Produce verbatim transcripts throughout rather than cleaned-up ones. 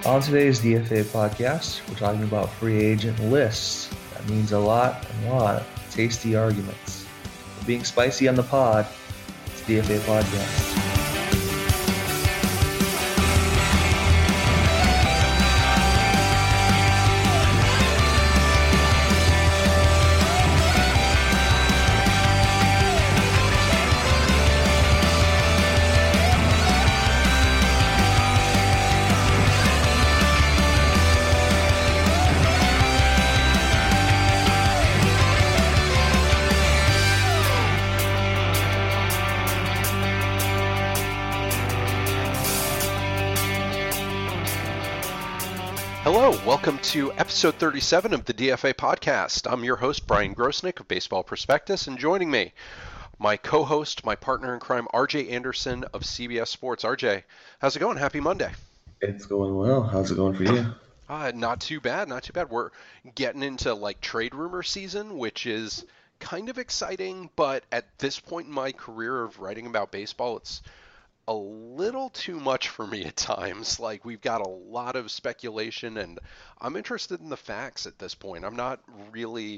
On today's D F A podcast, we're talking about free agent lists. That means a lot, a lot of tasty arguments. For being spicy on the pod, it's D F A podcast. Hello, welcome to episode thirty-seven of the D F A podcast. I'm your host, Brian Grosnick of Baseball Prospectus, and joining me, my co-host, my partner in crime, R J Anderson of C B S Sports. R J, how's it going? Happy Monday. It's going well. How's it going for you? Uh, not too bad, not too bad. We're getting into like trade rumor season, which is kind of exciting, but at this point in my career of writing about baseball, it's a little too much for me at times. Like, we've got a lot of speculation, and I'm interested in the facts at this point. I'm not really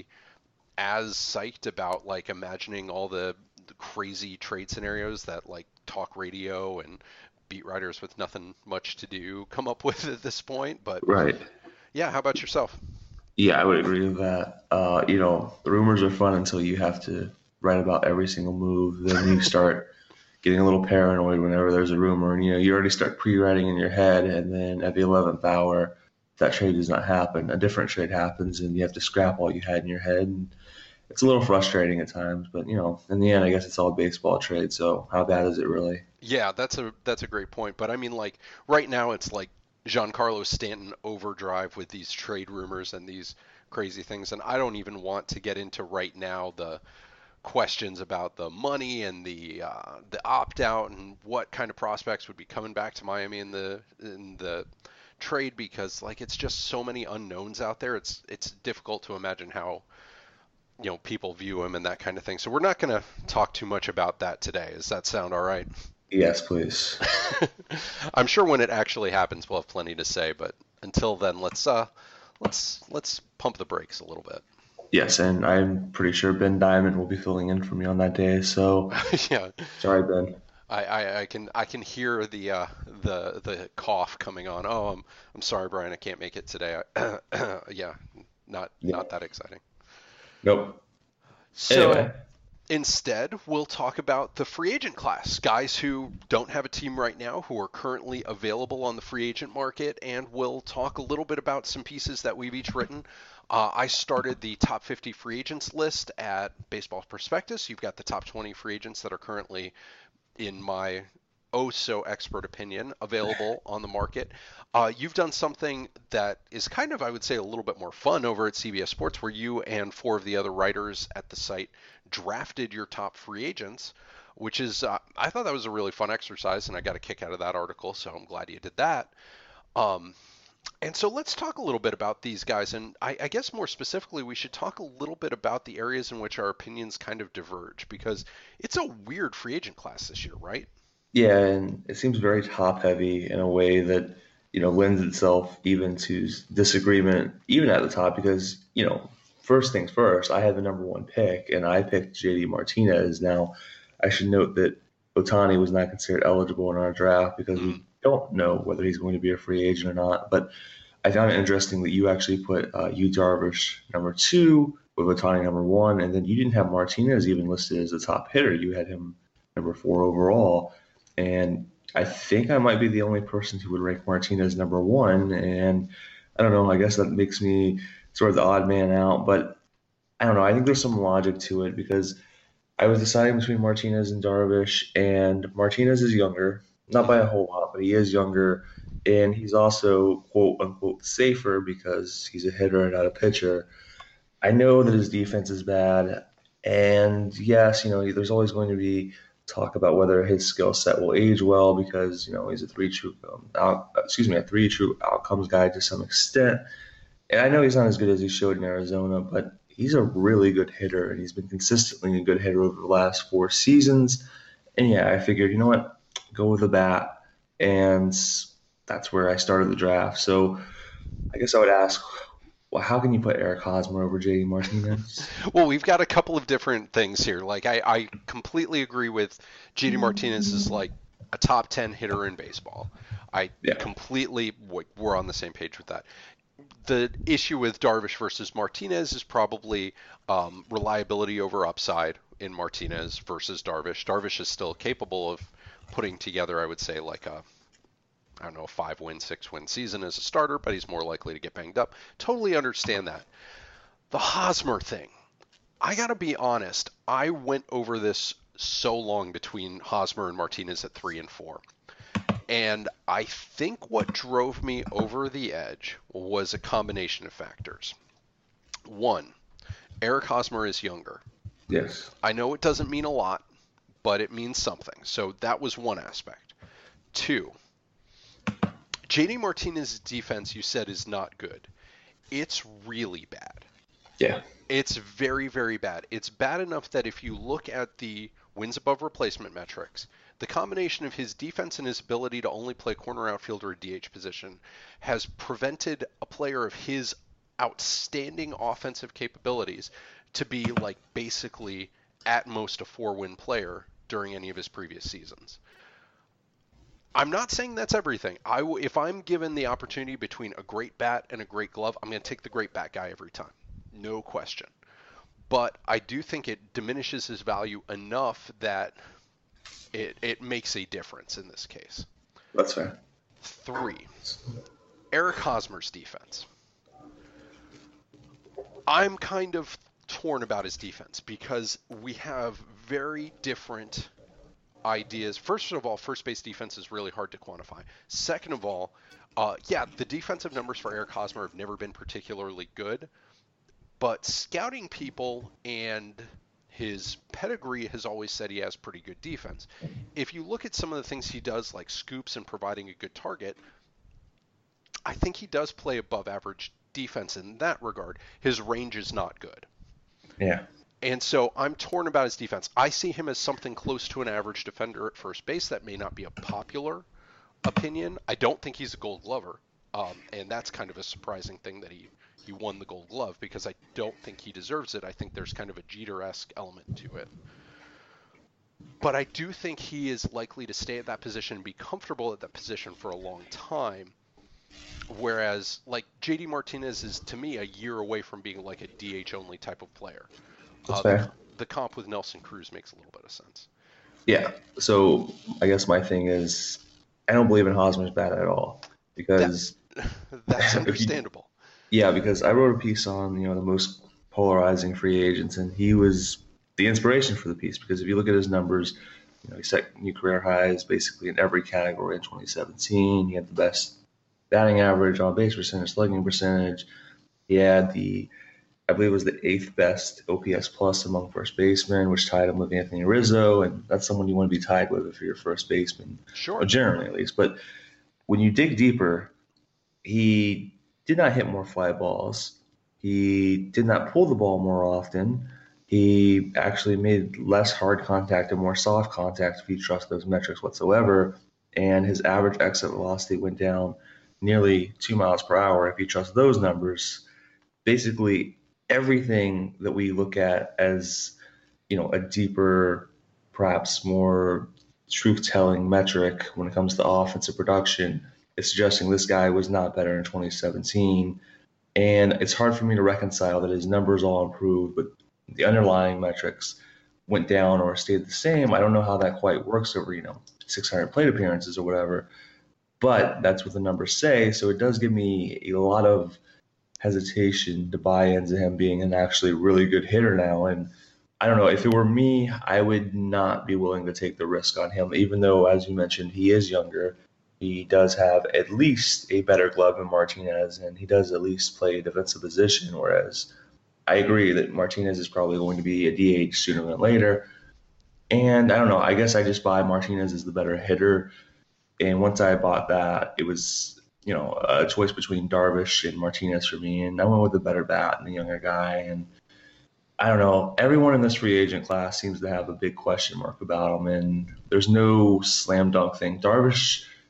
as psyched about like imagining all the, the crazy trade scenarios that like talk radio and beat writers with nothing much to do come up with at this point. But right. Yeah, how about yourself? Yeah, I would agree with that. Uh, you know, the rumors are fun until you have to write about every single move. Then you start getting a little paranoid whenever there's a rumor, and you know you already start pre-writing in your head, and then at the eleventh hour, that trade does not happen. A different trade happens, and you have to scrap all you had in your head. And it's a little frustrating at times, but you know, in the end, I guess it's all baseball trade. So how bad is it really? Yeah, that's a that's a great point. But I mean, like right now, it's like Giancarlo Stanton overdrive with these trade rumors and these crazy things, and I don't even want to get into right now the questions about the money and the uh, the opt out and what kind of prospects would be coming back to Miami in the in the trade, because like it's just so many unknowns out there. It's it's difficult to imagine how you know people view him and that kind of thing. So we're not going to talk too much about that today. Does that sound all right? Yes, please. I'm sure when it actually happens, we'll have plenty to say. But until then, let's uh let's let's pump the brakes a little bit. Yes, and I'm pretty sure Ben Diamond will be filling in for me on that day. So, yeah. Sorry, Ben. I, I, I can I can hear the uh, the the cough coming on. Oh, I'm I'm sorry, Brian. I can't make it today. I, yeah, not Yeah. not that exciting. Nope. So Anyway. instead, we'll talk about the free agent class, guys who don't have a team right now, who are currently available on the free agent market, and we'll talk a little bit about some pieces that we've each written. Uh, I started the top fifty free agents list at Baseball Prospectus. You've got the top twenty free agents that are currently, in my oh so expert opinion, available on the market. Uh, you've done something that is kind of, I would say, a little bit more fun over at C B S Sports, where you and four of the other writers at the site drafted your top free agents, which is, uh, I thought that was a really fun exercise, and I got a kick out of that article, so I'm glad you did that. Um, And so let's talk a little bit about these guys, and I, I guess more specifically, we should talk a little bit about the areas in which our opinions kind of diverge, because it's a weird free agent class this year, right? Yeah, and it seems very top-heavy in a way that, you know, lends itself even to disagreement, even at the top, because, you know, first things first, I had the number one pick, and I picked J D Martinez. Now, I should note that Ohtani was not considered eligible in our draft because we don't know whether he's going to be a free agent or not. But I found it interesting that you actually put uh, Yu Darvish number two with Ohtani number one, and then you didn't have Martinez even listed as a top hitter. You had him number four overall. And I think I might be the only person who would rank Martinez number one. And I don't know, I guess that makes me sort of the odd man out. But I don't know, I think there's some logic to it because I was deciding between Martinez and Darvish, and Martinez is younger, not by a whole lot, but he is younger. And he's also, quote unquote, safer because he's a hitter and not a pitcher. I know that his defense is bad. And yes, you know, there's always going to be talk about whether his skill set will age well because, you know, he's a three true, um, out, excuse me, a three true outcomes guy to some extent. And I know he's not as good as he showed in Arizona, but he's a really good hitter, and he's been consistently a good hitter over the last four seasons. And yeah, I figured, you know what, go with the bat. And that's where I started the draft. So I guess I would ask, well, how can you put Eric Hosmer over J D Martinez? Well, we've got a couple of different things here. Like I, I completely agree with J D Martinez is like a top ten hitter in baseball. I Yeah, completely we're on the same page with that. The issue with Darvish versus Martinez is probably um, reliability over upside in Martinez versus Darvish. Darvish is still capable of putting together, I would say, like a I don't know, a five win, six win season as a starter, but he's more likely to get banged up. Totally understand that. The Hosmer thing, I got to be honest, I went over this so long between Hosmer and Martinez at three and four. And I think what drove me over the edge was a combination of factors. One, Eric Hosmer is younger. yes, I know it doesn't mean a lot, but it means something. So that was one aspect. Two, J D Martinez's defense, you said, is not good. It's really bad. yeah, It's very, very bad. It's bad enough that if you look at the wins above replacement metrics, the combination of his defense and his ability to only play corner outfield or a D H position has prevented a player of his outstanding offensive capabilities to be like basically at most a four-win player during any of his previous seasons. I'm not saying that's everything. I w- if I'm given the opportunity between a great bat and a great glove, I'm going to take the great bat guy every time. No question. But I do think it diminishes his value enough that it, it makes a difference in this case. that's fair. Three, Eric Hosmer's defense. I'm kind of torn about his defense because we have very different ideas. First of all, first base defense is really hard to quantify. Second of all, uh, yeah, the defensive numbers for Eric Hosmer have never been particularly good, but scouting people and his pedigree has always said he has pretty good defense. If you look at some of the things he does, like scoops and providing a good target, I think he does play above average defense in that regard. His range is not good. Yeah, And so I'm torn about his defense. I see him as something close to an average defender at first base. That may not be a popular opinion. I don't think he's a gold glover. Um, and that's kind of a surprising thing that he, he won the gold glove because I don't think he deserves it. I think there's kind of a Jeter-esque element to it. But I do think he is likely to stay at that position and be comfortable at that position for a long time. Whereas, like, J D Martinez is, to me, a year away from being like a D H only type of player. that's Uh, the, fair. the comp with Nelson Cruz makes a little bit of sense. Yeah. So I guess my thing is, I don't believe in Hosmer's bat at all That because that's if you, understandable. yeah, because I wrote a piece on you know the most polarizing free agents, and he was the inspiration for the piece because if you look at his numbers, you know he set new career highs basically in every category in twenty seventeen. He had the best batting average, on base percentage, slugging percentage. He had the I believe it was the eighth best O P S plus among first basemen, which tied him with Anthony Rizzo, and that's someone you want to be tied with if you're a first baseman, uh, Sure. generally at least. But when you dig deeper, he did not hit more fly balls. He did not pull the ball more often. He actually made less hard contact and more soft contact if you trust those metrics whatsoever. And his average exit velocity went down nearly two miles per hour if you trust those numbers. Basically, everything that we look at as you know a deeper, perhaps more truth-telling metric when it comes to offensive production is suggesting this guy was not better in twenty seventeen. And it's hard for me to reconcile that his numbers all improved, but the underlying metrics went down or stayed the same. I don't know how that quite works over, you know, six hundred plate appearances or whatever, but that's what the numbers say. So it does give me a lot of hesitation to buy into him being an actually really good hitter now. And I don't know, if it were me, I would not be willing to take the risk on him, even though, as you mentioned, he is younger. He does have at least a better glove than Martinez, and he does at least play a defensive position. Whereas I agree that Martinez is probably going to be a D H sooner than later. And I don't know, I guess I just buy Martinez as the better hitter. And once I bought that, it was, you know, a choice between Darvish and Martinez for me. And I went with the better bat and the younger guy. And I don't know, everyone in this free agent class seems to have a big question mark about him. And there's no slam dunk thing. Darvish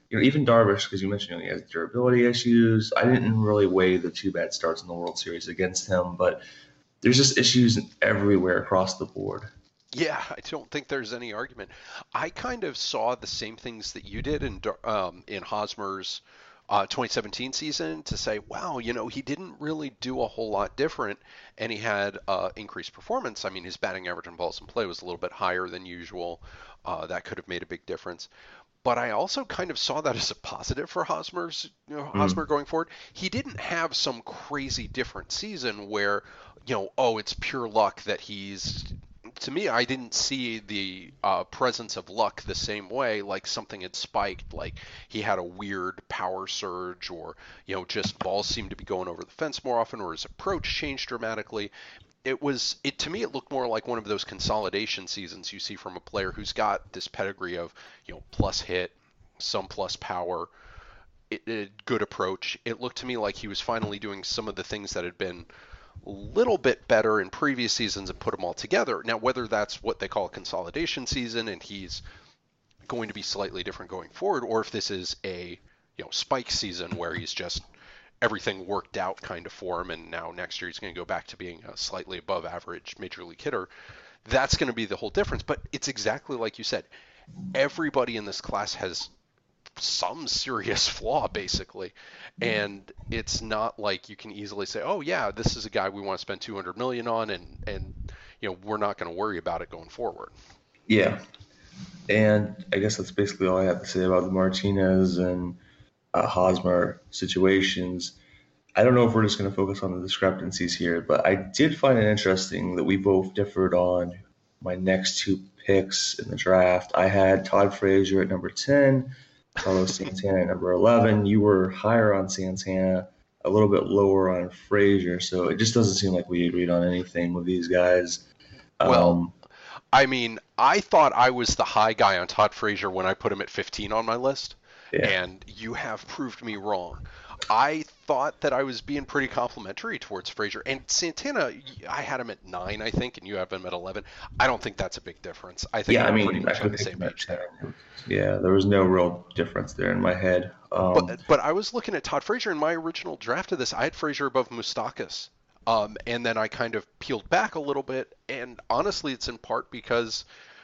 you know, even Darvish, because you mentioned, you know, he has durability issues. I didn't really weigh the two bad starts in the World Series against him, but there's just issues everywhere across the board. Yeah, I don't think there's any argument. I kind of saw the same things that you did in Dar- um, in Hosmer's uh, twenty seventeen season to say, wow, you know, he didn't really do a whole lot different, and he had uh, increased performance. I mean, his batting average and balls in play was a little bit higher than usual. Uh, that could have made a big difference. But I also kind of saw that as a positive for Hosmer's, you know, Hosmer Mm, going forward. He didn't have some crazy different season where, you know, oh, it's pure luck that he's. To me, I didn't see the uh, presence of luck the same way. Like something had spiked, like he had a weird power surge, or you know, just balls seemed to be going over the fence more often, or his approach changed dramatically. It was it to me it looked more like one of those consolidation seasons you see from a player who's got this pedigree of, you know, plus hit, some plus power, it, it, good approach. It looked to me like he was finally doing some of the things that had been a little bit better in previous seasons and put them all together. Now, whether that's what they call a consolidation season and he's going to be slightly different going forward, or if this is a, you know, spike season where he's just everything worked out kind of for him, and now next year he's going to go back to being a slightly above average major league hitter. That's going to be the whole difference. But it's exactly like you said. Everybody in this class has some serious flaw, basically, and it's not like you can easily say, "Oh yeah, this is a guy we want to spend two hundred million dollars on," and and you know we're not going to worry about it going forward. yeah, and I guess that's basically all I have to say about the Martinez and uh, Hosmer situations. I don't know if we're just going to focus on the discrepancies here, but I did find it interesting that we both differed on my next two picks in the draft. I had Todd Frazier at number ten, Carlos Santana at number eleven. You were higher on Santana, a little bit lower on Frazier. So it just doesn't seem like we agreed on anything with these guys. Well, Um, I mean, I thought I was the high guy on Todd Frazier when I put him at fifteen on my list, yeah. and you have proved me wrong. I thought that I was being pretty complimentary towards Frazier, and Santana, I had him at nine, I think, and you have him at eleven. I don't think that's a big difference. I think Yeah, I we're pretty mean, I much could on have the picked same him at page ten. there. Yeah, there was no real difference there in my head. Um, But but I was looking at Todd Frazier in my original draft of this. I had Frazier above Mustakas, um, and then I kind of peeled back a little bit, and honestly, it's in part because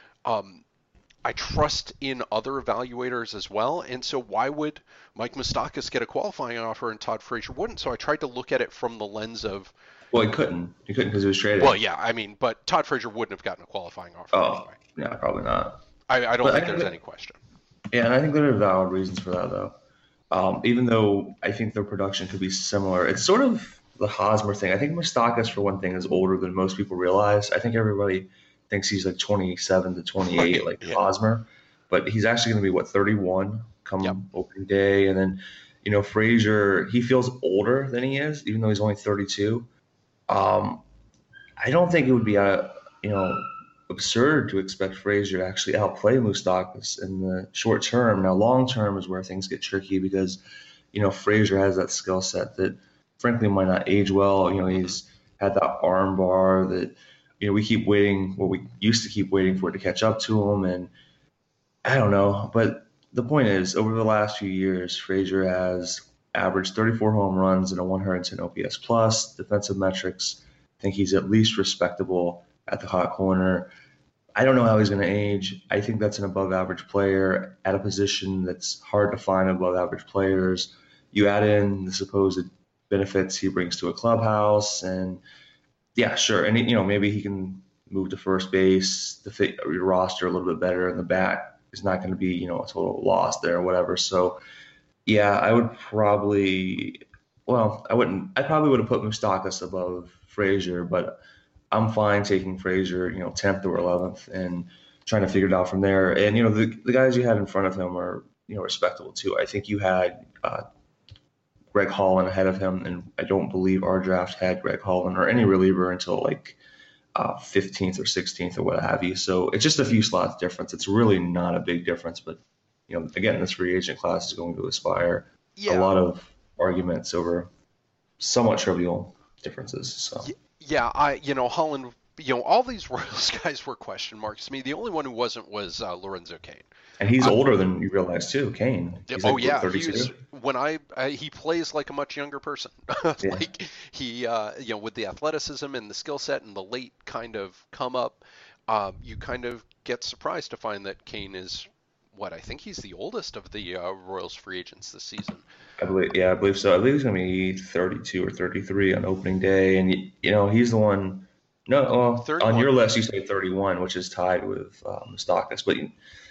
um, I trust in other evaluators as well. And so why would Mike Moustakas get a qualifying offer and Todd Frazier wouldn't? So I tried to look at it from the lens of, well, he couldn't. He couldn't because he was well, traded. yeah, I mean, but Todd Frazier wouldn't have gotten a qualifying offer Oh, anyway. yeah, probably not. I, I don't But I think think there's that, any question. yeah, and I think there are valid reasons for that, though. Um, even though I think their production could be similar, it's sort of the Hosmer thing. I think Mustakas, for one thing, is older than most people realize. I think everybody thinks he's like twenty-seven to twenty-eight, Right. like Yeah. Hosmer, but he's actually going to be, what, thirty-one Yep. come opening day. And then, you know, Frazier, he feels older than he is, even though he's only thirty-two. Um, I don't think it would be a you know absurd to expect Frazier to actually outplay Moustakas in the short term. Now, long term is where things get tricky because you know Frazier has that skill set that frankly might not age well. You know Hmm. he's had that arm bar that you know we keep waiting. Well, we used to keep waiting for it to catch up to him, and I don't know. But the point is, over the last few years, Frazier has averaged thirty-four home runs and a one hundred ten O P S plus. Defensive metrics, I think he's at least respectable at the hot corner. I don't know how he's going to age. I think that's an above average player at a position that's hard to find above average players. You add in the supposed benefits he brings to a clubhouse, and yeah, sure. And you know, maybe he can move to first base to fit your roster a little bit better, and the bat is not going to be, you know, a total loss there or whatever. So yeah, I would probably, well, I wouldn't. I probably would have put Mustakas above Frazier, but I'm fine taking Frazier, you know, tenth or eleventh, and trying to figure it out from there. And you know, the the guys you had in front of him are, you know, respectable too. I think you had uh, Greg Holland ahead of him, and I don't believe our draft had Greg Holland or any reliever until like uh, fifteenth or sixteenth or what have you. So it's just a few slots difference. It's really not a big difference, but you know, again, this free agent class is going to aspire a Yeah. lot of arguments over somewhat trivial differences. So Y- Yeah. I, you know, Holland. you know, all these Royals guys were question marks to me. The only one who wasn't was uh, Lorenzo Cain. And he's I, older than you realize too, Kane. He's oh like yeah, he was thirty-two. when I, I he plays like a much younger person. Yeah, Like he, uh, you know, with the athleticism and the skill set and the late kind of come up, um, you kind of get surprised to find that Kane is what I think he's the oldest of the uh, Royals free agents this season. I believe. Yeah, I believe so. I believe he's gonna be thirty-two or thirty-three on opening day, and y- you know he's the one. No, well, on thirty-one. your list you say thirty-one, which is tied with um, Stockness, but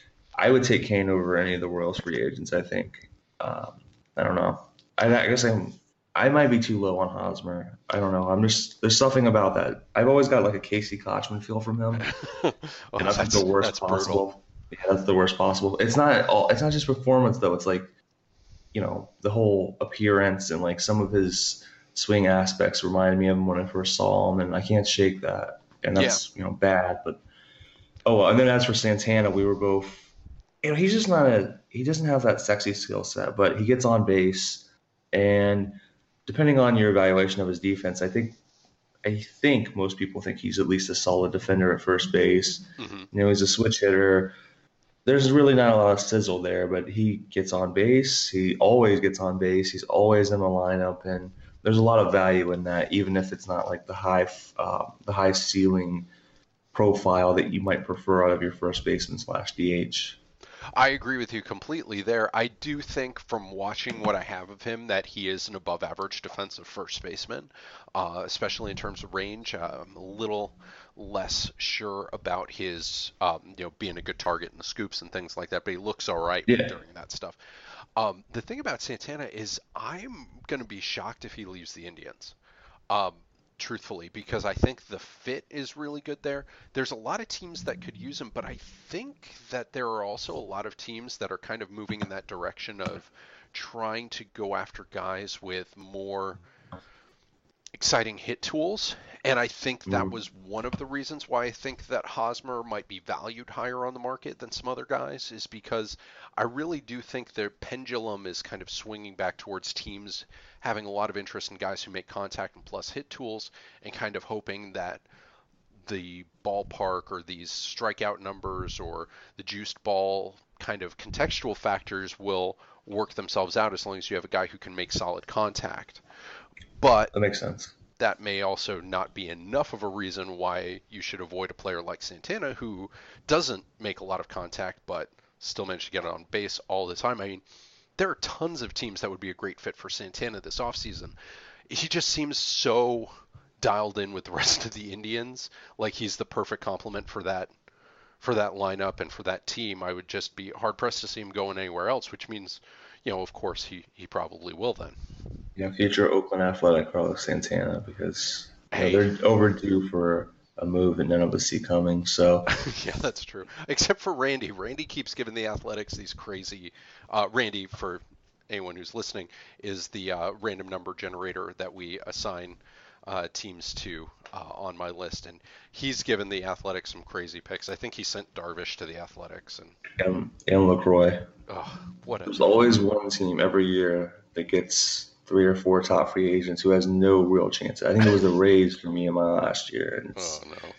I would take Kane over any of the Royals free agents. I think. Um, I don't know. I, I guess I'm. I might be too low on Hosmer. I don't know. I'm just there's something about that. I've always got like a Casey Kochman feel from him, Oh, and that's like that's the worst that's brutal. possible. Yeah, that's the worst possible. It's not all. It's not just performance though. It's like you know the whole appearance and like some of his swing aspects reminded me of him when I first saw him, and I can't shake that. And Yeah, that's you know bad. But oh, well, and then as for Santana, we were both you know, he's just not a he doesn't have that sexy skill set, but he gets on base and depending on your evaluation of his defense, I think I think most people think he's at least a solid defender at first base. hmm You know, he's a switch hitter. There's really not a lot of sizzle there, but he gets on base. He always gets on base. He's always in the lineup, and there's a lot of value in that, even if it's not like the high uh, the high ceiling profile that you might prefer out of your first baseman slash D H. I agree with you completely there. I do think from watching what I have of him that he is an above average defensive first baseman, uh, especially in terms of range. Uh, I'm a little less sure about his, um, you know, being a good target in the scoops and things like that, but he looks all right Yeah, during that stuff. Um, the thing about Santana is I'm going to be shocked if he leaves the Indians. Um, Truthfully, because I think the fit is really good there. There's a lot of teams that could use him, but I think that there are also a lot of teams that are kind of moving in that direction of trying to go after guys with more exciting hit tools. And I think that mm, was one of the reasons why I think that Hosmer might be valued higher on the market than some other guys, is because I really do think their pendulum is kind of swinging back towards teams having a lot of interest in guys who make contact and plus hit tools, and kind of hoping that the ballpark or these strikeout numbers or the juiced ball kind of contextual factors will work themselves out as long as you have a guy who can make solid contact. But that makes sense. that may also not be enough of a reason why you should avoid a player like Santana, who doesn't make a lot of contact but still manage to get on base all the time. I mean, there are tons of teams that would be a great fit for Santana this offseason. He just seems so dialed in with the rest of the Indians, like he's the perfect complement for that for that lineup and for that team. I would just be hard pressed to see him going anywhere else, which means, you know, of course he he probably will then. You know, future Oakland Athletic Carlos Santana because you know Hey, they're overdue for a move that none of us see coming. So yeah, that's true. Except for Randy. Randy keeps giving the Athletics these crazy. Uh, Randy, for anyone who's listening, is the uh, random number generator that we assign uh, teams to uh, on my list, and he's given the Athletics some crazy picks. I think he sent Darvish to the Athletics, and and, and LaCroix, oh, what a there's always one team every year that gets three or four top free agents who has no real chance. I think it was the Rays for me in my last year, and oh it's no,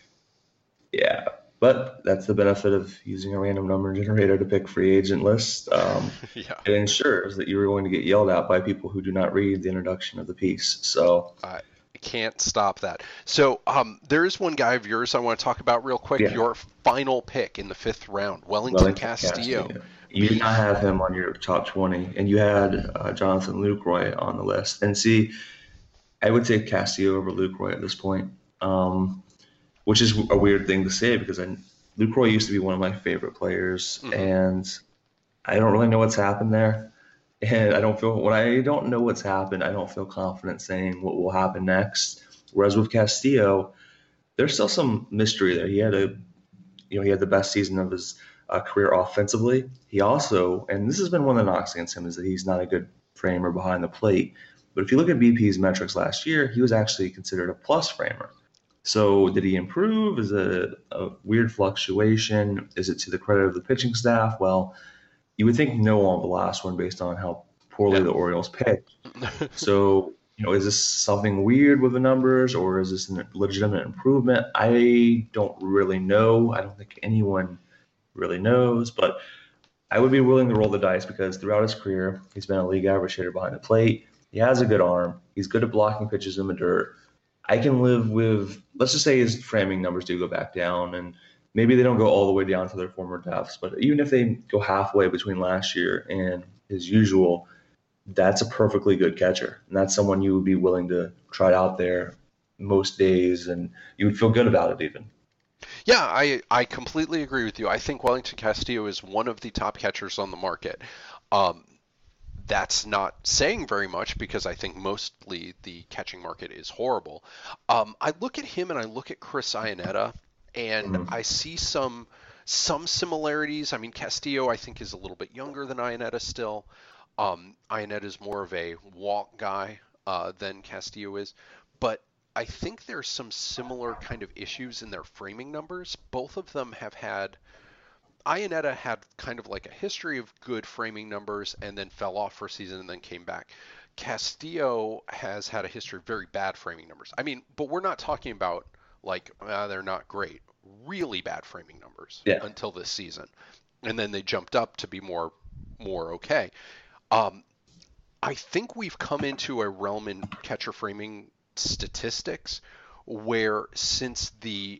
yeah. But that's the benefit of using a random number generator to pick free agent lists. Um, yeah. it ensures that you're going to get yelled at by people who do not read the introduction of the piece. So I can't stop that. So um, there is one guy of yours I want to talk about real quick. yeah, Your final pick in the fifth round, Wellington Wellington Castillo. Castillo. You did not Beef. have him on your top twenty, and you had uh, Jonathan Lucroy on the list. And see, I would take Castillo over Lucroy at this point, um, which is a weird thing to say because I, Lucroy used to be one of my favorite players, hmm and I don't really know what's happened there. And I don't feel when I don't know what's happened, I don't feel confident saying what will happen next. Whereas with Castillo, there's still some mystery there. He had a you know, he had the best season of his uh, career offensively. He also, and this has been one of the knocks against him, is that he's not a good framer behind the plate. But if you look at B P's metrics last year, he was actually considered a plus framer. So did he improve? Is it a weird fluctuation? Is it to the credit of the pitching staff? Well, you would think no on the last one based on how poorly Yeah. the Orioles pitched. So you know, is this something weird with the numbers or is this a legitimate improvement? I don't really know. I don't think anyone really knows, but I would be willing to roll the dice because throughout his career, he's been a league average hitter behind the plate. He has a good arm. He's good at blocking pitches in the dirt. I can live with, let's just say his framing numbers do go back down, and maybe they don't go all the way down to their former depths, but even if they go halfway between last year and his usual, that's a perfectly good catcher. And that's someone you would be willing to try out there most days, and you would feel good about it even. Yeah, I I completely agree with you. I think Wellington Castillo is one of the top catchers on the market. Um, that's not saying very much because I think mostly the catching market is horrible. Um, I look at him and I look at Chris Iannetta, and Mhm. I see some some similarities. I mean, Castillo I think is a little bit younger than Iannetta still. Um, Iannetta is more of a walk guy uh, than Castillo is, but I think there's some similar kind of issues in their framing numbers. Both of them have had Iannetta had kind of like a history of good framing numbers and then fell off for a season and then came back. Castillo has had a history of very bad framing numbers. I mean, but we're not talking about like uh, they're not great, really bad framing numbers Yeah, until this season, and then they jumped up to be more more okay. Um, I think we've come into a realm in catcher framing statistics where since the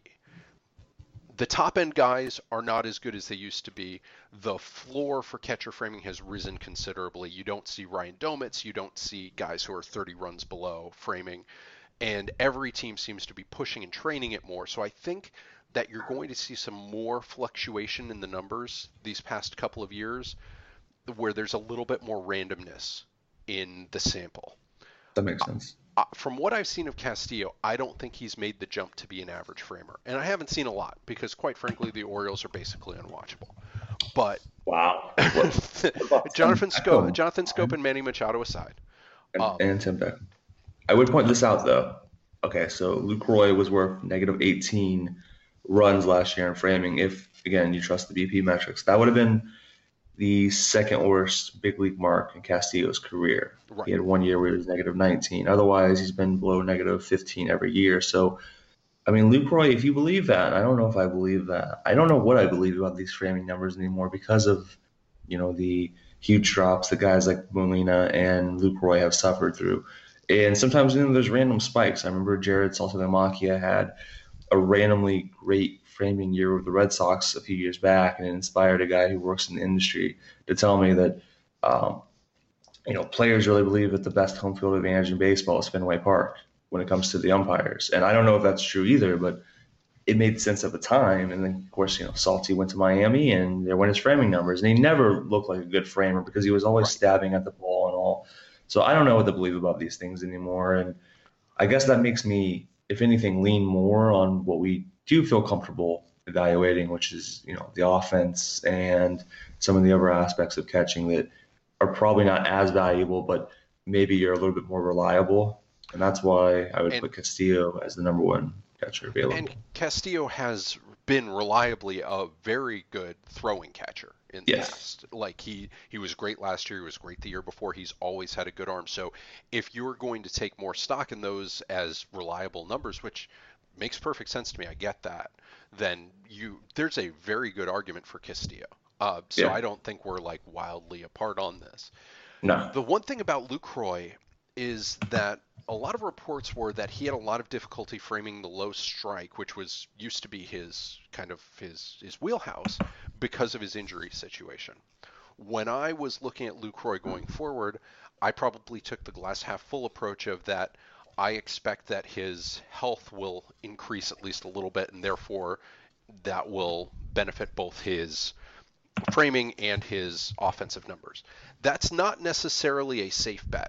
the top end guys are not as good as they used to be. The floor for catcher framing has risen considerably. You don't see Ryan Domitz, you don't see guys who are thirty runs below framing, and every team seems to be pushing and training it more. So I think that you're going to see some more fluctuation in the numbers these past couple of years where there's a little bit more randomness in the sample. that makes sense. Uh, from what I've seen of Castillo, I don't think he's made the jump to be an average framer. And I haven't seen a lot because, quite frankly, the Orioles are basically unwatchable. But Wow. What, what about Tim Jonathan Scope, Beckham Jonathan Scope, and Manny Machado aside, and, um, and Tim Beckham? I would point this out though. Okay, so Luke Roy was worth negative eighteen runs last year in framing. If again you trust the B P metrics, that would have been the second worst big league mark in Castillo's career. He right. had one year where he was negative nineteen. Otherwise, he's been below negative fifteen every year. So, I mean, Luke Roy, if you believe that, I don't know if I believe that. I don't know what I believe about these framing numbers anymore because of, you know, the huge drops that guys like Molina and Luke Roy have suffered through. And sometimes, you know, there's random spikes. I remember Jared Saltalamacchia had a randomly great framing year with the Red Sox a few years back, and it inspired a guy who works in the industry to tell me that, um, you know, players really believe that the best home field advantage in baseball is Fenway Park when it comes to the umpires. And I don't know if that's true either, but it made sense at the time. And then, of course, you know, Salty went to Miami and there went his framing numbers. And he never looked like a good framer because he was always Right. stabbing at the ball and all. So I don't know what to believe about these things anymore. And I guess that makes me, if anything, lean more on what we do feel comfortable evaluating, which is, you know, the offense and some of the other aspects of catching that are probably not as valuable, but maybe you're a little bit more reliable. And that's why I would And put Castillo as the number one catcher and available. Castillo has been reliably a very good throwing catcher in the Yes. past. Like he he was great last year, he was great the year before. He's always had a good arm. So if you're going to take more stock in those as reliable numbers, which makes perfect sense to me, I get that, then you there's a very good argument for Castillo. Uh, so Yeah. I don't think we're like wildly apart on this. No. The one thing about Lucroy is that a lot of reports were that he had a lot of difficulty framing the low strike, which was used to be his kind of his his wheelhouse because of his injury situation. When I was looking at Lucroy going forward, I probably took the glass half full approach of that I expect that his health will increase at least a little bit, and therefore that will benefit both his framing and his offensive numbers. That's not necessarily a safe bet.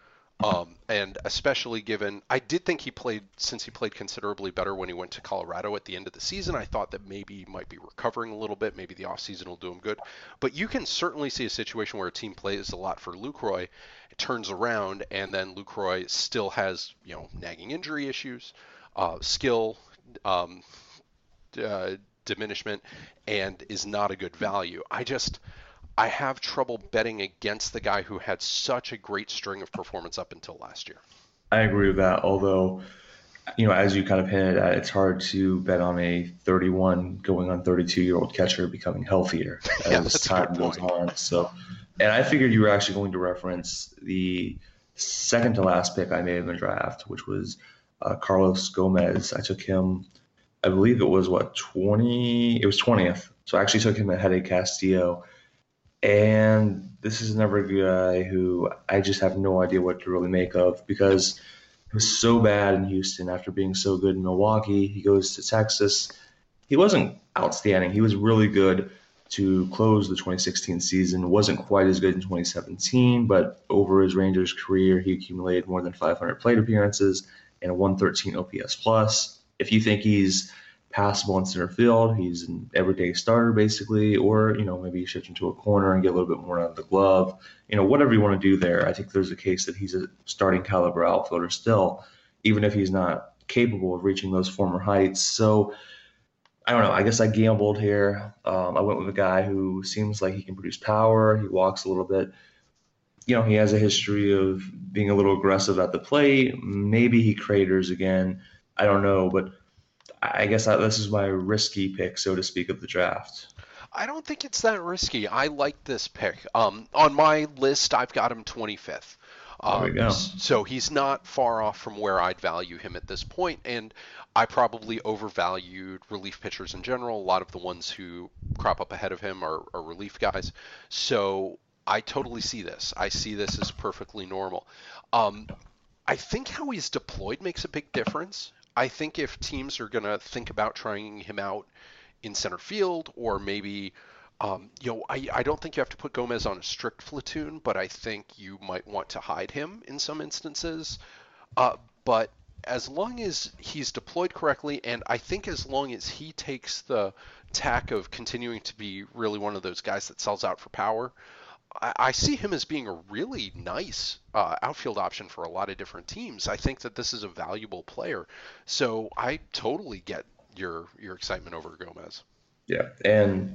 Um, and especially given, I did think he played, since he played considerably better when he went to Colorado at the end of the season, I thought that maybe he might be recovering a little bit. Maybe the offseason will do him good. But you can certainly see a situation where a team plays a lot for Lucroy, it turns around, and then Lucroy still has, you know, nagging injury issues, uh, skill, um, uh, diminishment, and is not a good value. I just I have trouble betting against the guy who had such a great string of performance up until last year. I agree with that. Although, you know, as you kind of hinted at, it's hard to bet on a thirty-one going on thirty-two year old catcher becoming healthier Yeah, as that's a good time goes point. on. So, and I figured you were actually going to reference the second to last pick I made in the draft, which was uh, Carlos Gomez. I took him, I believe it was what, twenty, it was twentieth. So I actually took him ahead of Castillo. And this is another guy who I just have no idea what to really make of Yep. because he was so bad in Houston after being so good in Milwaukee. He goes to Texas. He wasn't outstanding. He was really good to close the twenty sixteen season. Wasn't quite as good in twenty seventeen, but over his Rangers career, he accumulated more than five hundred plate appearances and a one thirteen O P S plus. If you think he's passable in center field, he's an everyday starter basically, or you know maybe you shift into a corner and get a little bit more out of the glove. You know whatever you want to do there. I think there's a case that he's a starting caliber outfielder still, even if he's not capable of reaching those former heights. So I don't know. I guess I gambled here. Um, I went with a guy who seems like he can produce power. He walks a little bit. You know, he has a history of being a little aggressive at the plate. Maybe he craters again. I don't know, but I guess I, this is my risky pick, so to speak, of the draft. I don't think it's that risky. I like this pick. Um, on my list, I've got him twenty-fifth. There we Um, go. so he's not far off from where I'd value him at this point, and I probably overvalued relief pitchers in general. A lot of the ones who crop up ahead of him are, are relief guys. So I totally see this. I see this as perfectly normal. Um, I think how he's deployed makes a big difference. I think if teams are going to think about trying him out in center field, or maybe, um, you know, I, I don't think you have to put Gomez on a strict platoon, but I think you might want to hide him in some instances. Uh, but as long as he's deployed correctly, and I think as long as he takes the tack of continuing to be really one of those guys that sells out for power, I, I see him as being a really nice uh, outfield option for a lot of different teams. I think that this is a valuable player, so I totally get your your excitement over Gomez. Yeah, and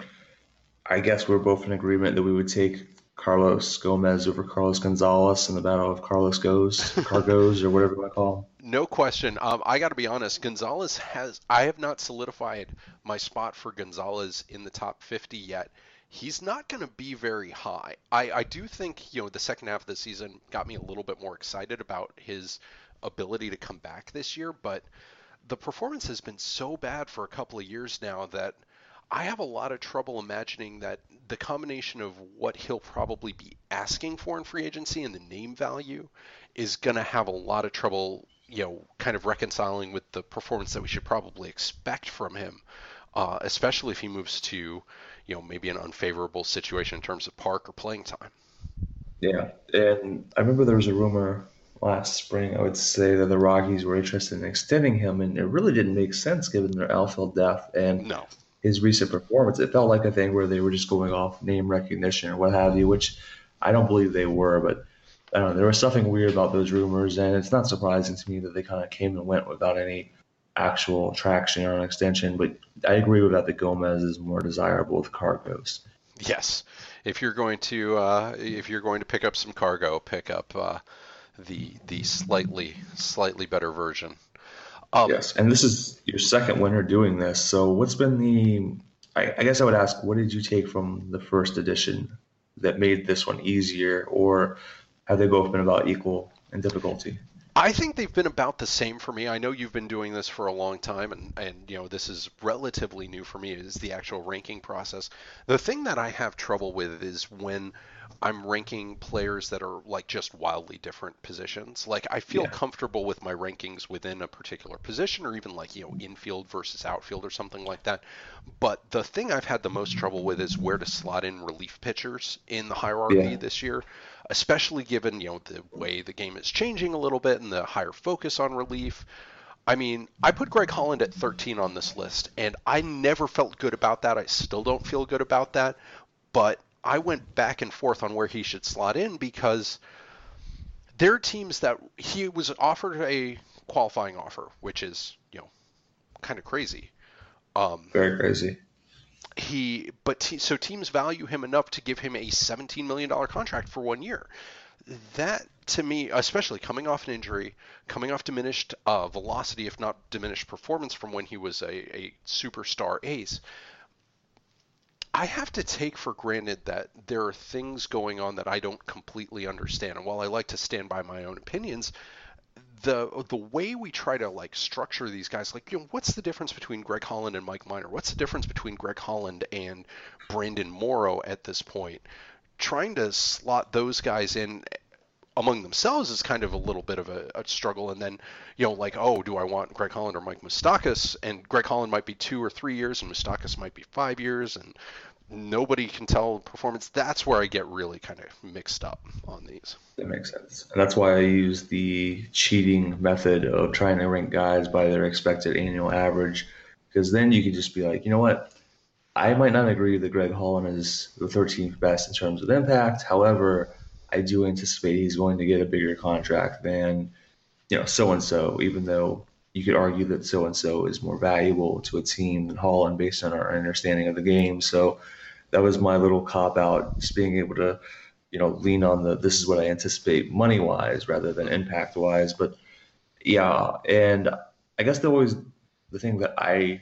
I guess we're both in agreement that we would take Carlos Gomez over Carlos Gonzalez in the battle of Carlos Goes, Cargos, or whatever you want to call No question. Um, I got to be honest. Gonzalez has. I have not solidified my spot for Gonzalez in the top fifty yet. He's not going to be very high. I, I do think you know the second half of the season got me a little bit more excited about his ability to come back this year, but the performance has been so bad for a couple of years now that I have a lot of trouble imagining that the combination of what he'll probably be asking for in free agency and the name value is going to have a lot of trouble, you know, kind of reconciling with the performance that we should probably expect from him, uh, especially if he moves to, you know, maybe an unfavorable situation in terms of park or playing time. it. Yeah, and I remember there was a rumor last spring, I would say, that the Rockies were interested in extending him, and it really didn't make sense given their outfield depth and No. his recent performance. It felt like a thing where they were just going off name recognition or what have you, which I don't believe they were, but I don't know. There was something weird about those rumors, and it's not surprising to me that they kind of came and went without any actual traction or an extension. But I agree with that that Gomez is more desirable with Cargos. Yes. If you're going to uh, if you're going to pick up some cargo, pick up uh, the the slightly slightly better version. Um, Yes, and this is your second winter doing this. So what's been the? I, I guess I would ask, what did you take from the first edition that made this one easier, or have they both been about equal in difficulty? I think they've been about the same for me. I know you've been doing this for a long time, and, and you know this is relatively new for me. Is the actual ranking process. The thing that I have trouble with is when I'm ranking players that are like just wildly different positions. Like I feel Yeah, comfortable with my rankings within a particular position, or even like you know infield versus outfield or something like that. But the thing I've had the most trouble with is where to slot in relief pitchers in the hierarchy yeah, this year, especially given you know the way the game is changing a little bit and the higher focus on relief. I mean, I put Greg Holland at thirteen on this list, and I never felt good about that. I still don't feel good about that, but I went back and forth on where he should slot in because there are teams that he was offered a qualifying offer, which is you know kind of crazy. Um, very crazy. he but te- so teams value him enough to give him a seventeen million dollar contract for one year. That to me, especially coming off an injury, coming off diminished uh, velocity, if not diminished performance from when he was a, a superstar ace, I have to take for granted that there are things going on that I don't completely understand. And while I like to stand by my own opinions, the the way we try to like structure these guys, like, you know, what's the difference between Greg Holland and Mike Minor? What's the difference between Greg Holland and Brandon Morrow at this point? Trying to slot those guys in among themselves is kind of a little bit of a, a struggle. And then, you know, like, oh, do I want Greg Holland or Mike Moustakas? And Greg Holland might be two or three years, and Moustakas might be five years, and nobody can tell performance. That's where I get really kind of mixed up on these. That makes sense. And that's why I use the cheating method of trying to rank guys by their expected annual average, because then you can just be like, you know what? I might not agree that Greg Holland is the thirteenth best in terms of impact. However, I do anticipate he's going to get a bigger contract than, you know, so and so, even though you could argue that so and so is more valuable to a team than Holland based on our understanding of the game. So that was my little cop out, just being able to, you know, lean on the this is what I anticipate money wise rather than impact wise. But yeah, and I guess the always the thing that I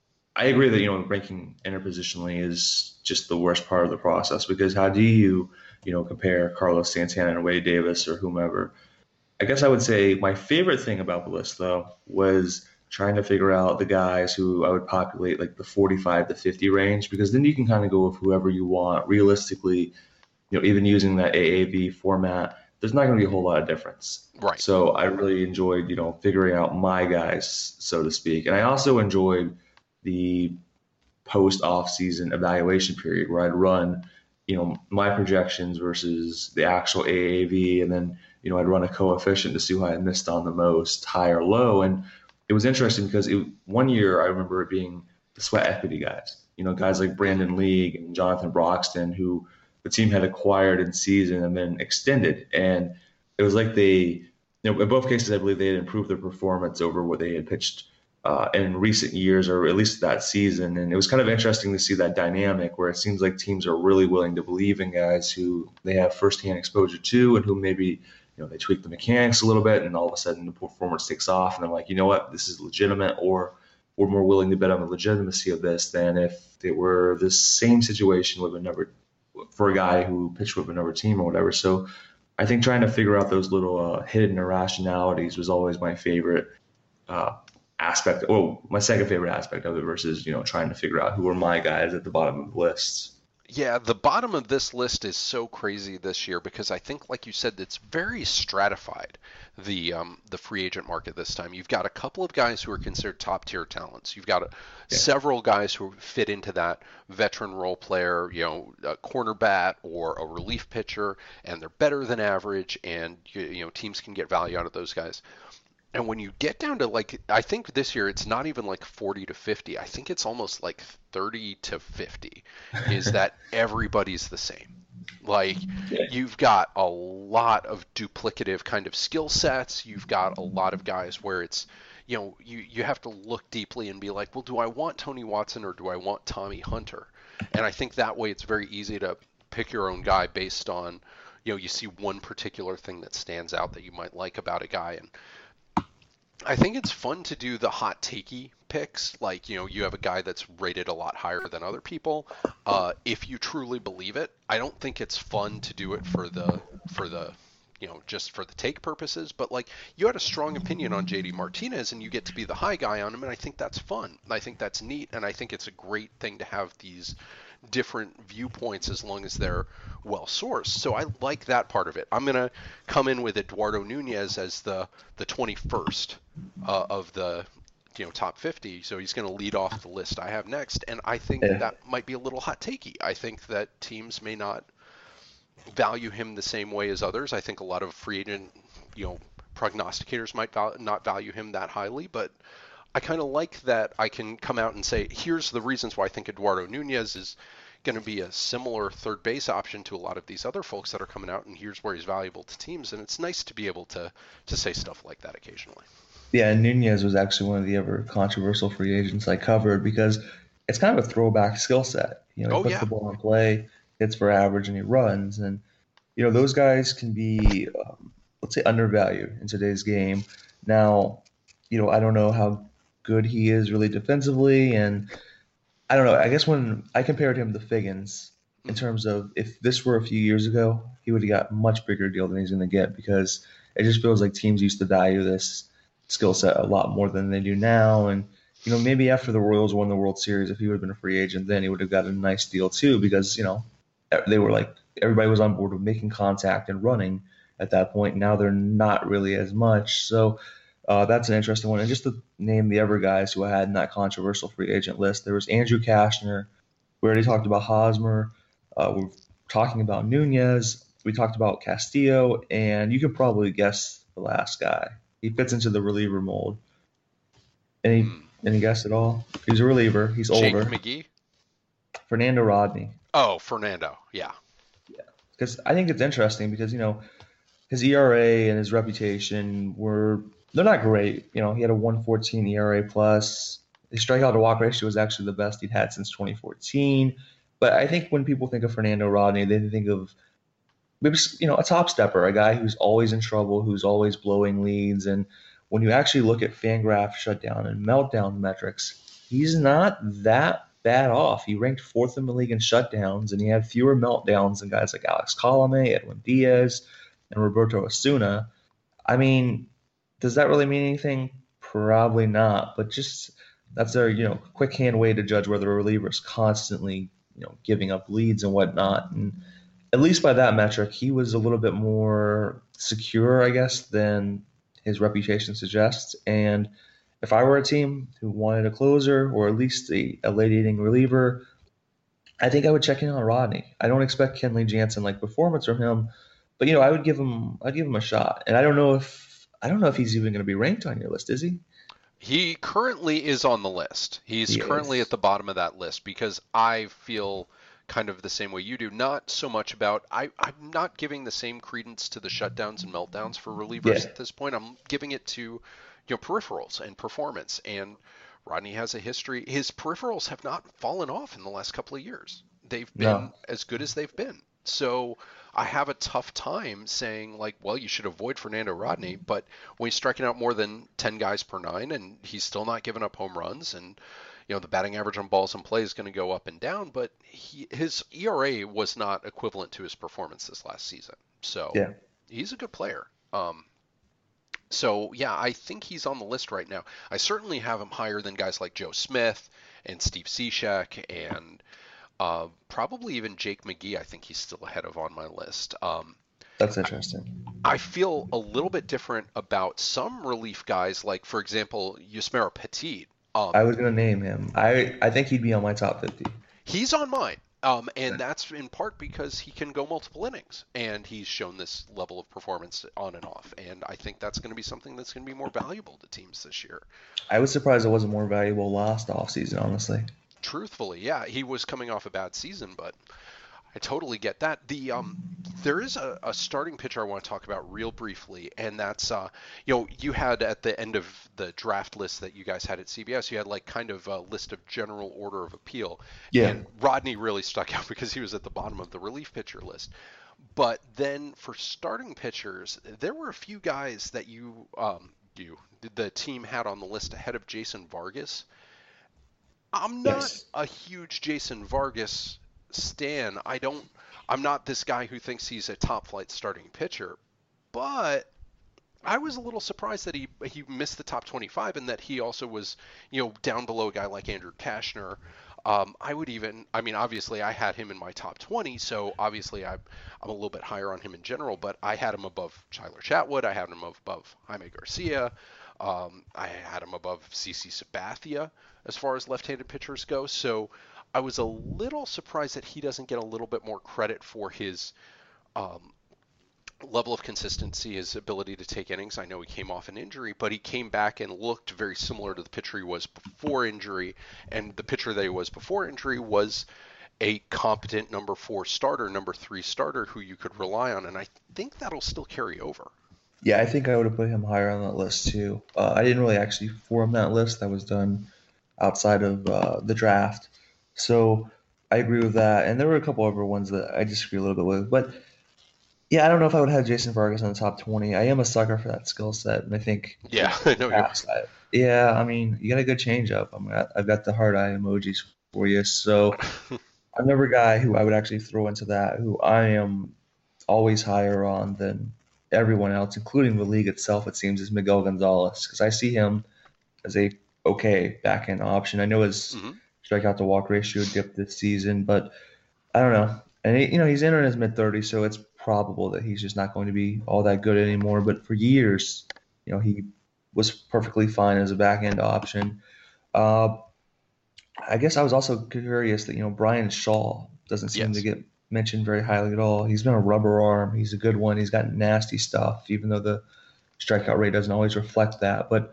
I agree that, you know, ranking interpositionally is just the worst part of the process, because how do you, you know, compare Carlos Santana and Wade Davis or whomever? I guess I would say my favorite thing about the list, though, was trying to figure out the guys who I would populate like the forty-five to fifty range, because then you can kind of go with whoever you want. Realistically, you know, even using that A A V format, there's not going to be a whole lot of difference. Right. So I really enjoyed, you know, figuring out my guys, so to speak. And I also enjoyed the post off season evaluation period where I'd run, you know, my projections versus the actual A A V, and then, you know, I'd run a coefficient to see who I missed on the most, high or low. And it was interesting because it, one year I remember it being the sweat equity guys, you know, guys like Brandon League and Jonathan Broxton, who the team had acquired in season and then extended. And it was like they, you know, in both cases, I believe they had improved their performance over what they had pitched uh, in recent years, or at least that season. And it was kind of interesting to see that dynamic where it seems like teams are really willing to believe in guys who they have firsthand exposure to and who maybe, you know, they tweak the mechanics a little bit and all of a sudden the performance takes off. And they're like, you know what, this is legitimate, or we're more willing to bet on the legitimacy of this than if it were the same situation with another, for a guy who pitched with another team or whatever. So I think trying to figure out those little uh, hidden irrationalities was always my favorite uh, aspect. Oh, my second favorite aspect of it versus, you know, trying to figure out who are my guys at the bottom of the lists. Yeah, the bottom of this list is so crazy this year because I think, like you said, it's very stratified, the um, the free agent market this time. You've got a couple of guys who are considered top tier talents. You've got a, Yeah. several guys who fit into that veteran role player, you know, a corner bat or a relief pitcher, and they're better than average, and you, you know teams can get value out of those guys. And when you get down to, like, I think this year it's not even like forty to fifty. I think it's almost like thirty to fifty is that everybody's the same. Like, Yeah. you've got a lot of duplicative kind of skill sets. You've got a lot of guys where it's, you know, you, you have to look deeply and be like, well, do I want Tony Watson or do I want Tommy Hunter? And I think that way it's very easy to pick your own guy based on, you know, you see one particular thing that stands out that you might like about a guy. And I think it's fun to do the hot takey picks. Like, you know, you have a guy that's rated a lot higher than other people. Uh, if you truly believe it, I don't think it's fun to do it for the for the you know just for the take purposes. But like, you had a strong opinion on J D Martinez, and you get to be the high guy on him, and I think that's fun. I think that's neat, and I think it's a great thing to have these different viewpoints as long as they're well sourced. So I like that part of it. I'm gonna come in with Eduardo Nunez as the the twenty-first uh, of the you know top fifty. So he's gonna lead off the list I have next, and I think Yeah. that might be a little hot takey. I think that teams may not value him the same way as others. I think a lot of free agent you know prognosticators might val- not value him that highly, but I kind of like that I can come out and say, here's the reasons why I think Eduardo Nunez is going to be a similar third base option to a lot of these other folks that are coming out, and here's where he's valuable to teams. And it's nice to be able to to say stuff like that occasionally. Yeah, and Nunez was actually one of the ever controversial free agents I covered because it's kind of a throwback skill set. You know, he Oh puts yeah, the ball in play, hits for average, and he runs. And You know, those guys can be, um, let's say, undervalued in today's game. Now, you know, I don't know how good he is really defensively, and I don't know. I guess when I compared him to Figgins in Mhm. terms of if this were a few years ago, he would have got a much bigger deal than he's going to get because it just feels like teams used to value this skill set a lot more than they do now. And, you know, maybe after the Royals won the World Series, if he would have been a free agent, then he would have got a nice deal too because, you know, they were like, everybody was on board with making contact and running at that point. Now they're not really as much. So, uh, that's an interesting one. And just to name the other guys who I had in that controversial free agent list, there was Andrew Kashner. We already talked about Hosmer. Uh, we're talking about Nunez. We talked about Castillo, and you can probably guess the last guy. He fits into the reliever mold. Any Mm. any guess at all? He's a reliever. He's Jake older. McGee? Fernando Rodney. Oh, Fernando. Yeah. Yeah, because I think it's interesting because you know his E R A and his reputation were they're not great. You know, he had a one fourteen E R A plus. His strikeout to walk ratio was actually the best he'd had since twenty fourteen. But I think when people think of Fernando Rodney, they think of maybe you know a top stepper, a guy who's always in trouble, who's always blowing leads. And when you actually look at Fangraph shutdown and meltdown metrics, he's not that bad off. He ranked fourth in the league in shutdowns, and he had fewer meltdowns than guys like Alex Colome, Edwin Diaz, and Roberto Osuna. I mean, does that really mean anything? Probably not. But just that's a you know quick hand way to judge whether a reliever is constantly you know giving up leads and whatnot. And at least by that metric, he was a little bit more secure, I guess, than his reputation suggests. And if I were a team who wanted a closer or at least a, a late inning reliever, I think I would check in on Rodney. I don't expect Kenley Jansen like performance from him, but you know, I would give him I'd give him a shot. And I don't know if I don't know if he's even going to be ranked on your list, is he? He currently is on the list. He's He currently at is. the bottom of that list because I feel kind of the same way you do. Not so much about I, I'm not giving the same credence to the shutdowns and meltdowns for relievers Yeah. at this point. I'm giving it to you know peripherals and performance. And Rodney has a history. His peripherals have not fallen off in the last couple of years. They've been No. as good as they've been. So I have a tough time saying like, well, you should avoid Fernando Rodney, but when he's striking out more than ten guys per nine and he's still not giving up home runs and you know the batting average on balls in play is going to go up and down, but he, his E R A was not equivalent to his performance this last season. So Yeah. he's a good player. Um, so yeah, I think he's on the list right now. I certainly have him higher than guys like Joe Smith and Steve Cishek and uh, probably even Jake McGee. I think he's still ahead of on my list. Um, That's interesting. I feel a little bit different about some relief guys, like for example, Yusmeiro Petit. I Um, was going to name him. I I think he'd be on my top fifty. he's on mine, um, and that's in part because he can go multiple innings, and he's shown this level of performance on and off. And I think that's going to be something that's going to be more valuable to teams this year. I was surprised it wasn't more valuable last offseason, honestly. Truthfully, yeah, he was coming off a bad season, but I totally get that. The um, there is a, a starting pitcher I want to talk about real briefly, and that's uh, you know, you had at the end of the draft list that you guys had at C B S, you had like kind of a list of general order of appeal, Yeah. and Rodney really stuck out because he was at the bottom of the relief pitcher list. But then for starting pitchers, there were a few guys that you um, you the team had on the list ahead of Jason Vargas. I'm not Yes. a huge Jason Vargas stan. I don't. I'm not this guy who thinks he's a top flight starting pitcher, but I was a little surprised that he he missed the top twenty-five and that he also was, you know, down below a guy like Andrew Kashner. Um, I would even, I mean, obviously I had him in my top twenty, so obviously I'm, I'm a little bit higher on him in general, but I had him above Tyler Chatwood, I had him above Jaime Garcia, um, I had him above CC Sabathia as far as left-handed pitchers go, so I was a little surprised that he doesn't get a little bit more credit for his um, level of consistency, his ability to take innings. I know he came off an injury, but he came back and looked very similar to the pitcher he was before injury. And the pitcher that he was before injury was a competent number four starter, number three starter who you could rely on. And I think that'll still carry over. Yeah, I think I would have put him higher on that list too. Uh, I didn't really actually form that list. That was done outside of uh, the draft. So I agree with that. And there were a couple other ones that I disagree a little bit with. But Yeah, I don't know if I would have Jason Vargas on the top twenty. I am a sucker for that skill set, and I think Yeah, in I the know you past, I, yeah, I mean, you got a good changeup. I'm got, I've got the heart eye emojis for you. So are. another guy who I would actually throw into that, who I am always higher on than everyone else, including the league itself, it seems, is Miguel Gonzalez, because I see him as a okay back end option. I know his hmm strikeout to walk ratio dipped this season, but I don't know. And he, you know, he's entering his mid thirties, so it's probable that he's just not going to be all that good anymore. But for years, you know, he was perfectly fine as a back end option. Uh, I guess I was also curious that, you know, Brian Shaw doesn't seem to Yes. get mentioned very highly at all. He's been a rubber arm. He's a good one. He's got nasty stuff, even though the strikeout rate doesn't always reflect that. But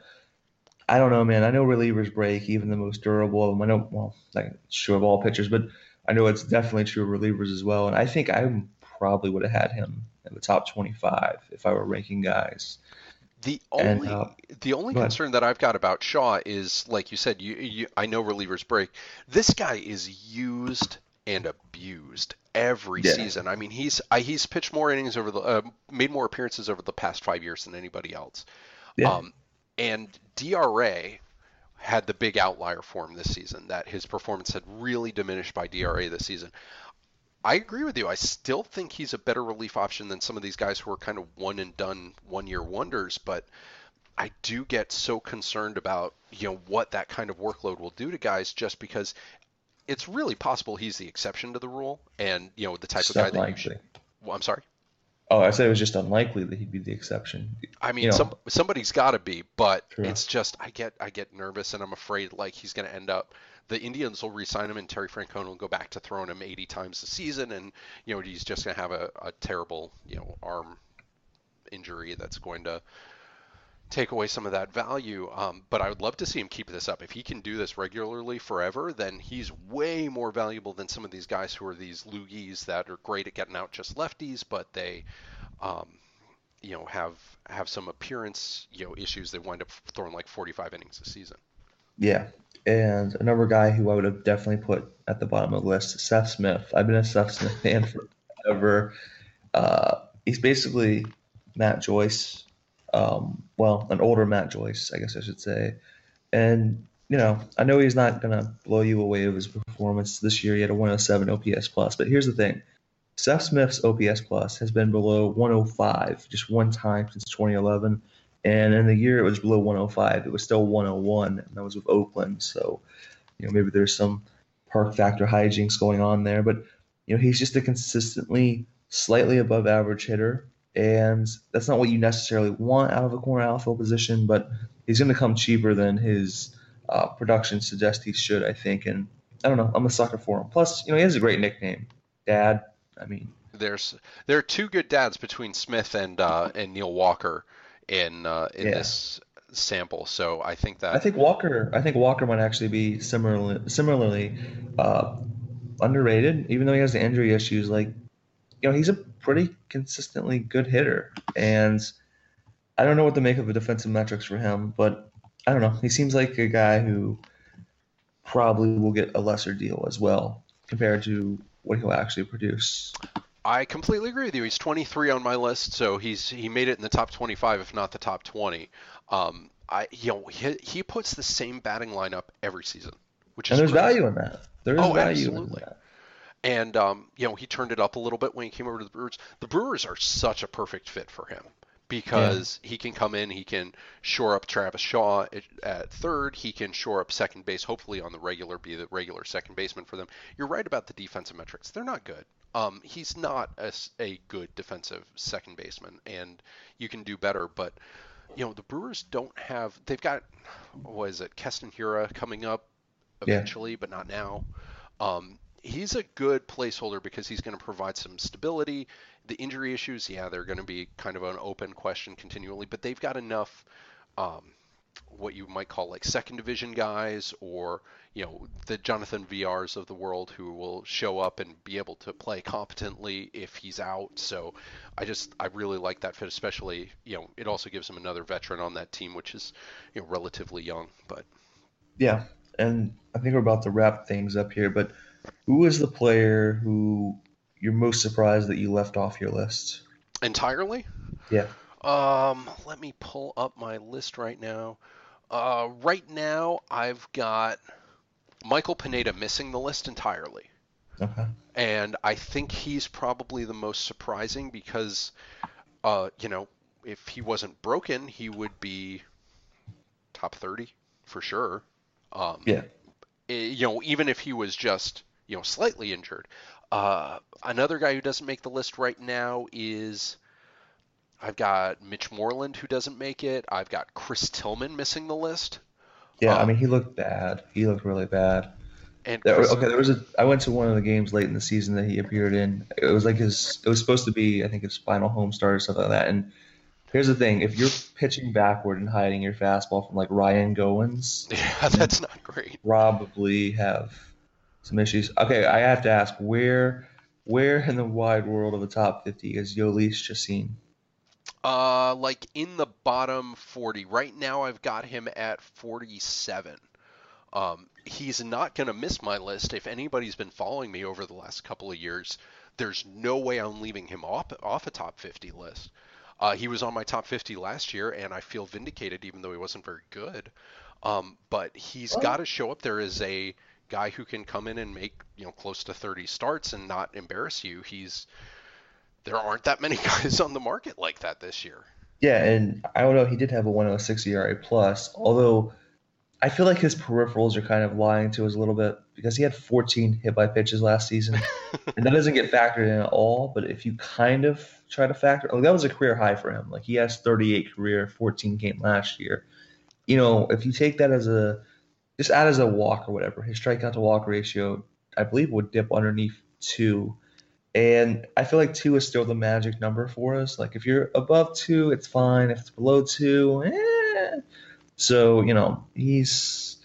I don't know, man. I know relievers break, even the most durable of them. I know, well, like it's true of all pitchers, but I know it's definitely true of relievers as well. And I think I probably would have had him in the top twenty-five if I were ranking guys. The And uh, only the only but concern that I've got about Shaw is, like you said, you, you I know relievers break. This guy is used and abused every yeah, season. I mean, he's I, he's pitched more innings over the uh, made more appearances over the past five years than anybody else. yeah, Um, and D R A had the big outlier for him this season, that his performance had really diminished by D R A this season. I agree with you. I still think he's a better relief option than some of these guys who are kind of one and done one year wonders, but I do get so concerned about, you know, what that kind of workload will do to guys, just because it's really possible he's the exception to the rule, and, you know, the type of just guy that you should. unlikely. Well, I'm sorry. Oh, I said it was just unlikely that he'd be the exception. I You mean, some know, somebody's got to be, but true. it's just I get I get nervous, and I'm afraid like he's going to end up. The Indians will re-sign him, and Terry Francona will go back to throwing him eighty times a season, and, you know, he's just going to have a, a terrible, you know, arm injury that's going to take away some of that value. Um, but I would love to see him keep this up. If he can do this regularly forever, then he's way more valuable than some of these guys who are these loogies that are great at getting out just lefties, but they, um, you know, have have some appearance, you know, issues. They wind up throwing like forty-five innings a season. Yeah. And another guy who I would have definitely put at the bottom of the list, Seth Smith. I've been a Seth Smith fan forever. Uh, he's basically Matt Joyce, um, well, an older Matt Joyce, I guess I should say. And you know, I know he's not gonna blow you away with his performance this year. He had a one oh seven O P S plus, but here's the thing: Seth Smith's O P S plus has been below one oh five just one time since twenty eleven, and in the year it was below one oh five, it was still one oh one, and that was with Oakland. So you know, maybe there's some park factor hijinks going on there, but you know, he's just a consistently slightly above average hitter, and that's not what you necessarily want out of a corner outfield position, but he's going to come cheaper than his uh, production suggests he should, I think, and I don't know, I'm a sucker for him. Plus, you know, he has a great nickname, Dad. I mean, There's there are two good dads between Smith and uh, and Neil Walker in uh, in yeah. this sample. So I think I that think Walker. I think Walker might actually be similarly similarly uh, underrated, even though he has the injury issues. Like you know, he's a pretty consistently good hitter. And I don't know what to make of the defensive metrics for him, but I don't know. He seems like a guy who probably will get a lesser deal as well compared to what he'll actually produce. I completely agree with you. He's twenty-three on my list, so he's he made it in the top twenty-five, if not the top twenty. Um, I you know he he puts the same batting lineup every season, which And is there's crazy. value in that. There is Oh, value in absolutely. that. And um, you know, he turned it up a little bit when he came over to the Brewers. The Brewers are such a perfect fit for him Yeah. because he can come in, he can shore up Travis Shaw at, at third, he can shore up second base, hopefully on the regular, be the regular second baseman for them. You're right about the defensive metrics; they're not good. Um, he's not a, a good defensive second baseman, and you can do better. But you know, the Brewers don't have. They've got what is it, Keston Hura coming up Yeah. eventually, but not now. Um, he's a good placeholder because he's going to provide some stability. The injury issues, yeah, they're going to be kind of an open question continually, but they've got enough um, what you might call like second division guys, or you know, the Jonathan V Rs of the world who will show up and be able to play competently if he's out. So I just I really like that fit, especially, you know, it also gives him another veteran on that team, which is, you know, relatively young. But Yeah. And I think we're about to wrap things up here, but who is the player who you're most surprised that you left off your list? Entirely? Yeah. Um, let me pull up my list right now. Uh, right now, I've got Michael Pineda missing the list entirely. Okay. And I think he's probably the most surprising because, uh, you know, if he wasn't broken, he would be top thirty for sure. Um, Yeah. eh, you know, even if he was just, you know, slightly injured. Uh, another guy who doesn't make the list right now is I've got Mitch Moreland who doesn't make it. I've got Chris Tillman missing the list. Yeah. I Um, mean, he looked bad. He looked really bad. and There, Chris, okay, there was a. I went to one of the games late in the season that he appeared in. It was like his. It was supposed to be, I think, his final home start or something like that. And here's the thing: if you're pitching backward and hiding your fastball from like Ryan Goins, yeah, you that's not great. probably have some issues. Okay, I have to ask, where, where in the wide world of the top fifty is Yolis Chacin? Uh, like in the bottom forty. Right now, I've got him at forty-seven. Um, he's not going to miss my list. If anybody's been following me over the last couple of years, there's no way I'm leaving him off, off a top fifty list. Uh, he was on my top fifty last year, and I feel vindicated, even though he wasn't very good. Um, but he's got Well, to show up there as a guy who can come in and make you know close to thirty starts and not embarrass you. He's There aren't that many guys on the market like that this year. yeah, and I don't know. He did have a one oh six E R A plus, although I feel like his peripherals are kind of lying to us a little bit because he had fourteen hit by pitches last season, and that doesn't get factored in at all. But if you kind of try to factor, oh, that was a career high for him. Like he has thirty-eight career, fourteen came last year. You know, if you take that as a just add as a walk or whatever, his strikeout to walk ratio, I believe, would dip underneath two. And I feel like two is still the magic number for us. Like if you're above two, it's fine. If it's below two, eh. So, you know, he's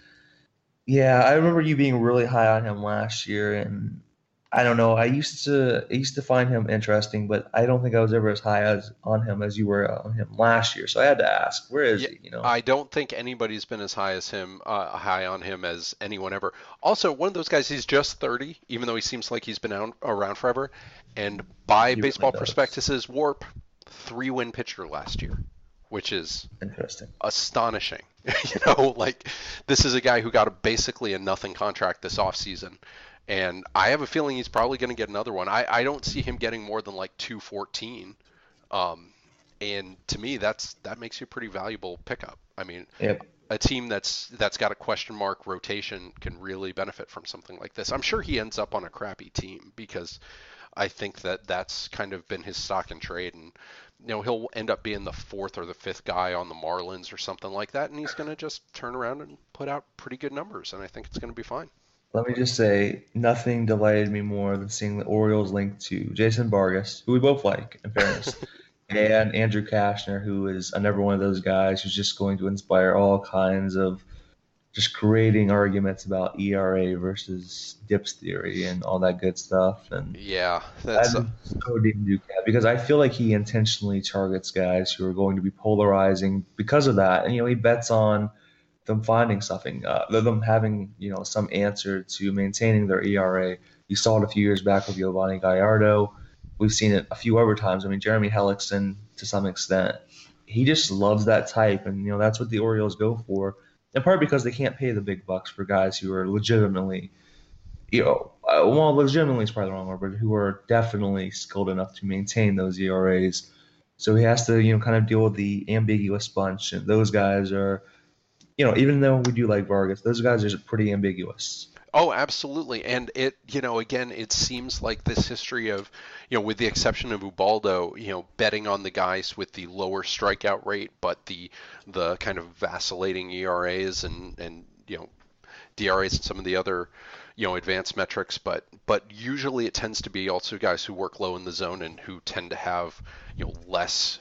yeah, I remember you being really high on him last year, and I don't know. I used to I used to find him interesting, but I don't think I was ever as high as on him as you were on him last year. So I had to ask, where is Yeah, he? You know, I don't think anybody's been as high as him, uh, high on him as anyone ever. Also, one of those guys, he's just thirty, even though he seems like he's been out, around forever. And by he really baseball does. prospectus's WARP, three-win pitcher last year, which is Interesting. astonishing. You know, like this is a guy who got a, basically a nothing contract this offseason. And I have a feeling he's probably going to get another one. I, I don't see him getting more than like two fourteen. Um, and to me, that's that makes you a pretty valuable pickup. I mean, Yep, a team that's that's got a question mark rotation can really benefit from something like this. I'm sure he ends up on a crappy team because I think that that's kind of been his stock and trade, and you know he'll end up being the fourth or the fifth guy on the Marlins or something like that, and he's going to just turn around and put out pretty good numbers, and I think it's going to be fine. let me just say, nothing delighted me more than seeing the Orioles linked to Jason Vargas, who we both like, in fairness, and Andrew Kashner, who is another one of those guys who's just going to inspire all kinds of just creating arguments about E R A versus dips theory and all that good stuff. And Yeah, that's uh, I'm so Dean Duquette because I feel like he intentionally targets guys who are going to be polarizing because of that. And you know, he bets on them finding something, uh, them having you know some answer to maintaining their E R A. You saw it a few years back with Giovanni Gallardo. We've seen it a few other times. I mean, Jeremy Hellickson to some extent. He just loves that type, and you know that's what the Orioles go for. In part because they can't pay the big bucks for guys who are legitimately, you know, uh, well, legitimately is probably the wrong word, but who are definitely skilled enough to maintain those E R As. So he has to, you know, kind of deal with the ambiguous bunch, and those guys are you know, even though we do like Vargas, those guys are pretty ambiguous. Oh, absolutely. And it, you know, again, it seems like this history of, you know, with the exception of Ubaldo, you know, betting on the guys with the lower strikeout rate, but the the kind of vacillating E R As and and you know D R As and some of the other, you know, advanced metrics, but but usually it tends to be also guys who work low in the zone and who tend to have, you know, less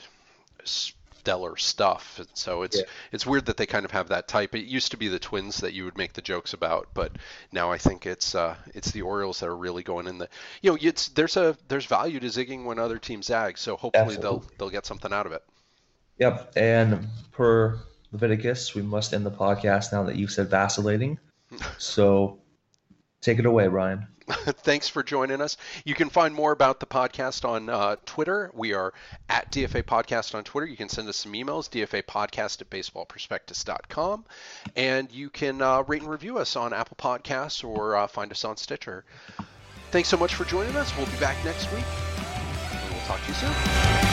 stellar stuff. And so it's Yeah, it's weird that they kind of have that type. It used to be the Twins that you would make the jokes about, but now I think it's uh, it's the Orioles that are really going in the you know it's there's a there's value to zigging when other teams zag. So hopefully they'll absolutely. they'll get something out of it. Yep. And per Leviticus, we must end the podcast now that you've said vacillating. So Take it away, Ryan. Thanks for joining us. You can find more about the podcast on uh, Twitter. We are at D F A Podcast on Twitter. You can send us some emails, D F A Podcast at baseball prospectus dot com. And you can uh, rate and review us on Apple Podcasts or uh, find us on Stitcher. Thanks so much for joining us. We'll be back next week. And we'll talk to you soon.